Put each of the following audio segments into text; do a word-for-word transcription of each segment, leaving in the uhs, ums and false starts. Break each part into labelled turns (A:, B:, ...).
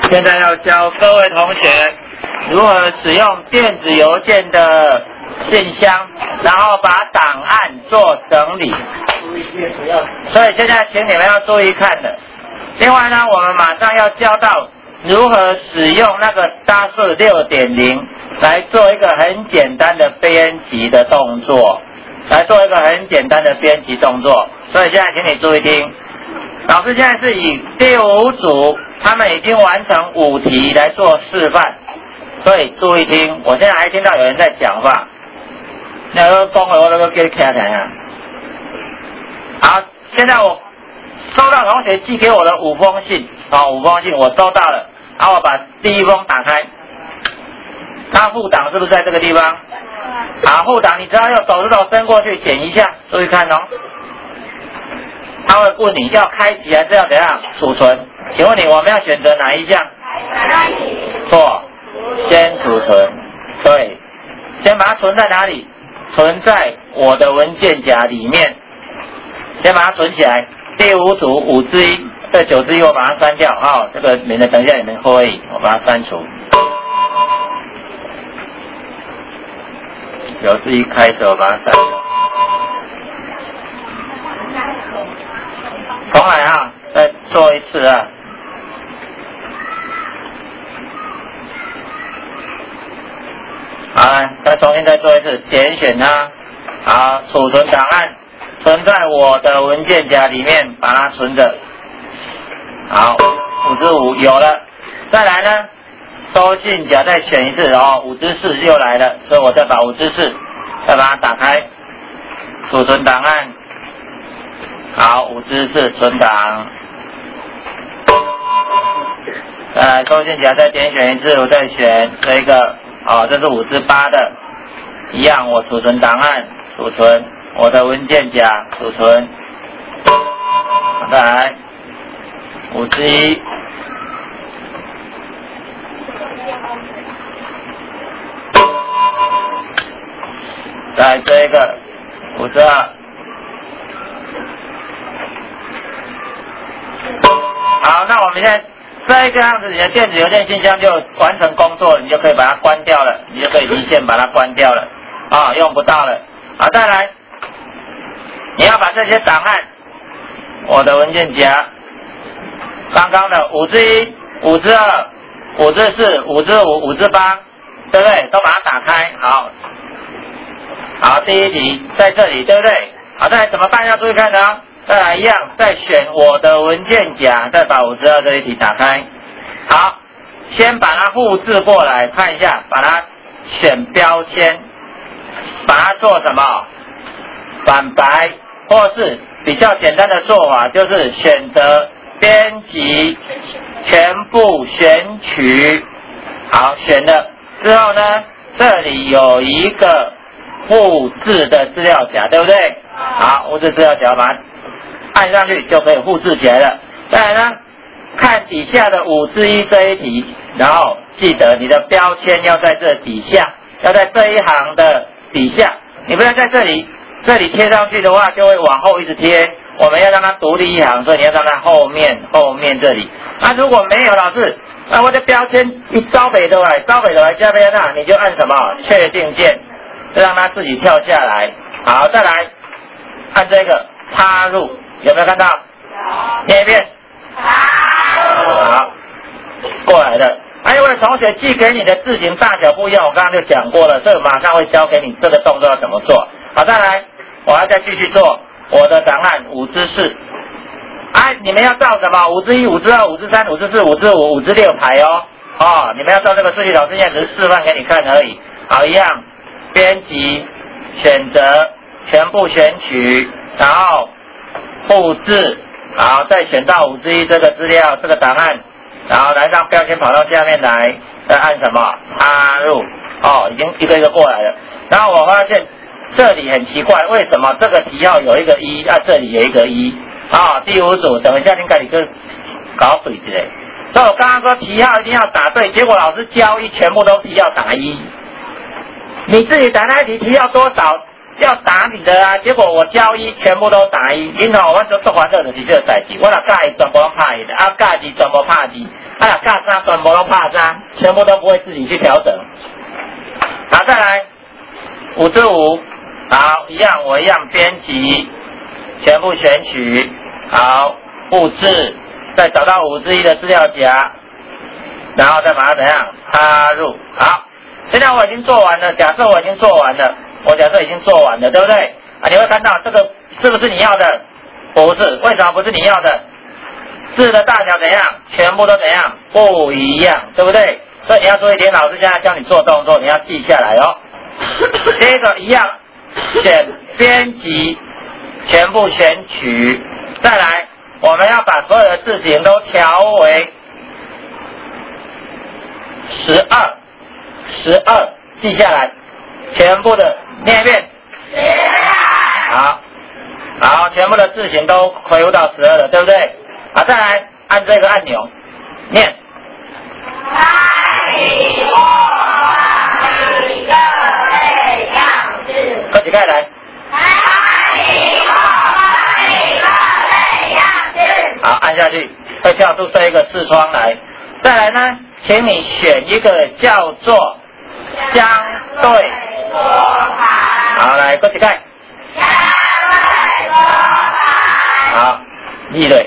A: 现在要教各位同学如何使用电子邮件的信箱，然后把档案做整理。所以现在请你们要注意看的。另外呢，我们马上要教到如何使用那个 D A S 六点零 来做一个很简单的编辑的动作，来做一个很简单的编辑动作。所以现在请你注意听，老师现在是以第五组他们已经完成五题来做示范，所以注意听。我现在还听到有人在讲话，那个讲话我都给你听听啊。好，现在我收到同学寄给我的五封信，好，五封信我收到了，然后我把第一封打开，它副档是不是在这个地方？好，副档你只要用手指头伸过去点一下，注意看哦。他会问你要开启还是要怎样储存？请问你我们要选择哪一项？错，先储存。对，先把它存在哪里？存在我的文件夹里面。先把它存起来。第五组五之一，这九之一我把它删掉啊、哦，这个免得等一下你们会议我把它删除。九之一开始我把它删掉。重来啊，再做一次啊。好，来，再重新再做一次，点选它，好，储存档案，存在我的文件夹里面，把它存着。好，五之五有了，再来呢，收信夹再选一次，哦，五之四又来了，所以我再把五之四再把它打开，储存档案。好，五之四存档，再来收信夹再点选一次，我再选这一个，哦，这是五之八的，一样我储存档案，储存我的文件夹，储存，再来五之一，再来这一个五之二。好，那我们现在这一个样子，你的电子邮件信箱就完成工作了，你就可以把它关掉了，你就可以离线把它关掉了，啊，用不到了。好，再来，你要把这些档案，我的文件夹，刚刚的五之一、五之二、五之四、五之五、五之八，对不对？都把它打开。好，好，第一题在这里，对不对？好，再来怎么办？要注意看呢。再来一样，再选我的文件夹，再把五之二这一题打开。好，先把它复制过来看一下，把它选标签，把它做什么？反白，或是比较简单的做法，就是选择编辑，全部选取。好，选了之后呢，这里有一个复制的资料夹，对不对？好，复制资料夹把它按上去就可以复制起来了。再来呢，看底下的五之一这一题，然后记得你的标签要在这底下，要在这一行的底下，你不要在这里，这里贴上去的话就会往后一直贴，我们要让它独立一行，所以你要让它后面后面这里。那、啊、如果没有老师，那我的标签一招北头来，招北头来下边啊，你就按什么确定键，就让它自己跳下来。好，再来按这个插入。有没有看到？念一遍。好，过来的。还有位同学寄给你的字形大小不一样，我刚刚就讲过了，这个马上会教给你这个动作要怎么做。好，再来，我要再继续做我的档案五之四。哎，你们要照什么？五之一、五之二、五之三、五之四、五之五、五之六排哦。哦，你们要照这个顺序，老师现在只是示范给你看而已。好，一样，编辑，选择，全部选取，然后复制，好，再选到五之一这个资料这个档案，然后来让标签跑到下面来，再按什么插入，哦，已经一个一个过来了。然后我发现这里很奇怪，为什么这个题号有一个一，啊这里有一个一，啊、哦、第五组，等一下你赶紧去搞对之类。所以我刚刚说题号一定要打对，结果老师教一全部都题号打一，你自己打那一题题号多少？ 要打你的啊，结果我教一全部都打一，因吼我做做烦恼就是这个代志，我若教一全部都怕伊的，啊教二全部怕二，啊若教三全部都怕三，全部都不会自己去调整。好，再来五之五，好，一样我一样编辑，全部选取，好，复制，再找到五之一的资料夹，然后再把它怎样插入。好，现在我已经做完了，假设我已经做完了，我假设已经做完了，对不对？啊，你会看到这个是不是你要的？不是，为什么不是你要的？字的大小怎样？全部都怎样？不一样，对不对？所以你要做一点，老师现在教你做动作，你要记下来哦。这个一样，选编辑，全部选取，再来，我们要把所有的字形都调为十二，十二，记下来，全部的念一遍。好，好，全部的字形都恢复到十二了，对不对？好，再来按这个按钮，念。快起开来。好，按下去会跳出这一个视窗来。再来呢，请你选一个叫做相对。好，来，快起开。好，立对。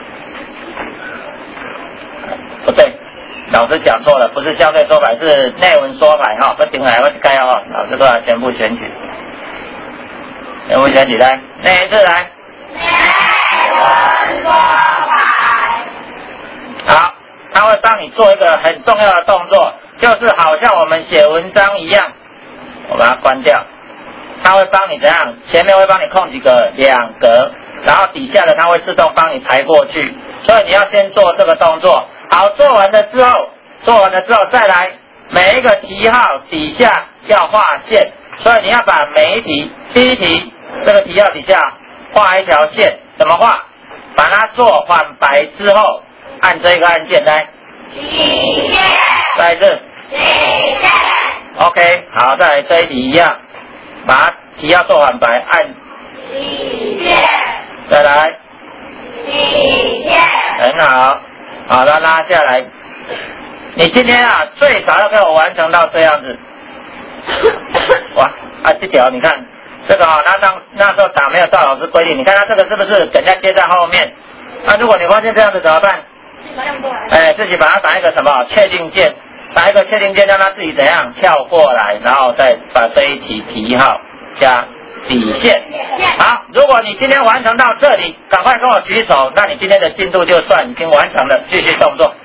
A: 不对，老师讲错了，不是相对说法，是内文说法哈。不顶来，我该哦，老师都要全部选取，全部选取来，内一次来。内文说法。好，他会帮你做一个很重要的动作，就是好像我们写文章一样，我把它关掉，他会帮你怎样？前面会帮你空几个两格，然后底下的他会自动帮你排过去，所以你要先做这个动作。好，做完了之后，做完了之后再来，每一个题号底下要画线，所以你要把每一题，第一题这个题号底下画一条线，怎么画？把它做反白之后，按这个按键来。底线。再一次。底线。OK， 好，再来这一题一样，把题号做反白，按。底线。再来。底线。很好。好了，拉下来。你今天啊，最少要给我完成到这样子。哇，啊，这条你看，这个啊，那当那时候打没有照老师规定，你看他这个是不是等下接在后面？那、啊、如果你发现这样子怎么办？哎，自己把它打一个什么确定键，打一个确定键，让它自己怎样跳过来，然后再把这一题题号加底线。好，如果你今天完成到这里，赶快跟我举手，那你今天的进度就算已经完成了，继续动作。